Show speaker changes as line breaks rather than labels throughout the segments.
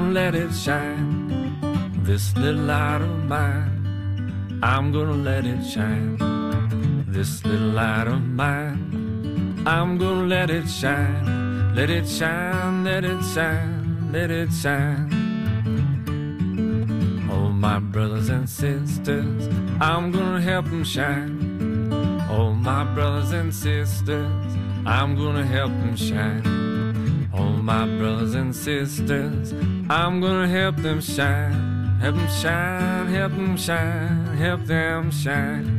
gonna let it shine. This little light of mine, I'm gonna let it shine. This little light of mine, I'm gonna let it shine. Let it shine, let it shine, let it shine. Oh, my brothers and sisters, I'm gonna help them shine. Oh, my brothers and sisters, I'm gonna help them shine. Oh, my brothers and sisters, I'm gonna help them shine. Help them shine, help them shine, help them shine.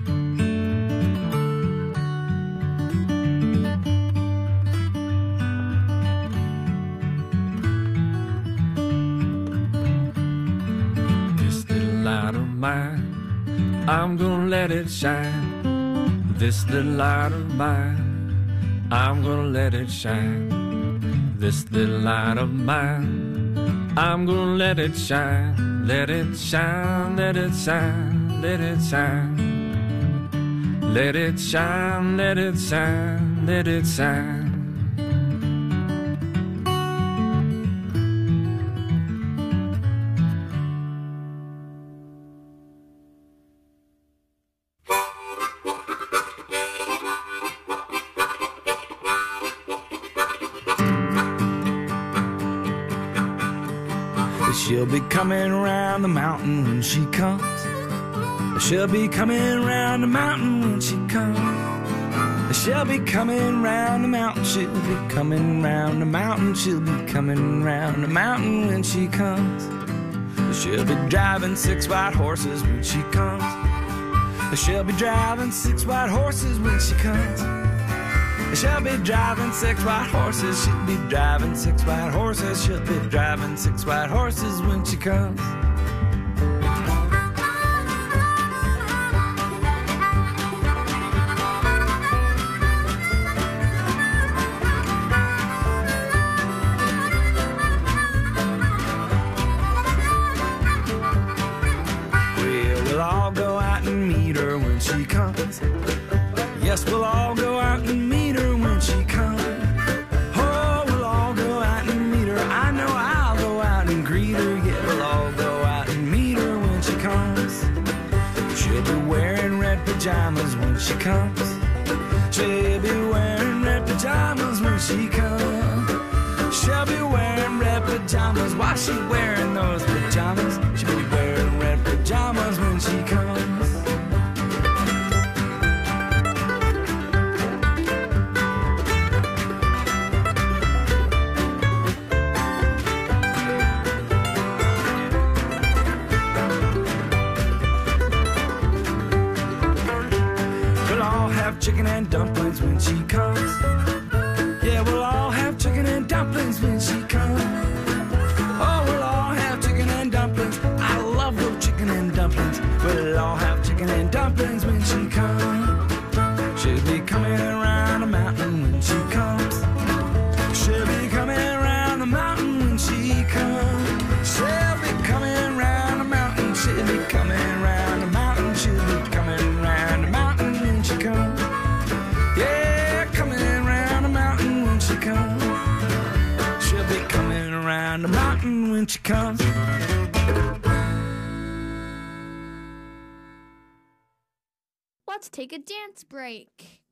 This little light of mine, I'm gonna let it shine. This little light of mine, I'm gonna let it shine. This little light of mine, I'm gonna let it shine. Let it shine, let it shine, let it shine. Let it shine, let it shine, let it shine.
She'll be coming round the mountain when she comes. She'll be coming round the mountain when she comes. She'll be coming round the mountain. She'll be coming round the mountain. She'll be coming round the mountain when she comes. She'll be driving 6 white horses when she comes. She'll be driving 6 white horses when she comes. She'll be driving 6 white horses. She'll be driving 6 white horses. She'll be driving 6 white horses when she comes. We'll all go out and meet her when she comes. Yes, we'll all go out and meet her when she comes. Oh, we'll all go out and meet her. I know I'll go out and greet her. Yeah, we'll all go out and meet her when she comes. She'll be wearing red pajamas when she comes. She'll be wearing red pajamas when she comes. She'll be wearing red pajamas. Why she wearing those pajamas? She'll be wearing red pajamas when she comes. Chicken and dumplings when she comes. Yeah, we'll all have chicken and dumplings when she comes. Oh, we'll all have chicken and dumplings. I love those chicken and dumplings. We'll all have chicken and dumplings when she comes. She'll be coming around the mountain when she comes. She'll be coming around the mountain when she comes. She'll be coming around the mountain. She'll be coming around the mountain. She'll be coming around the mountain when she comes. She'll be coming around the mountain when she comes.
Let's take a dance break.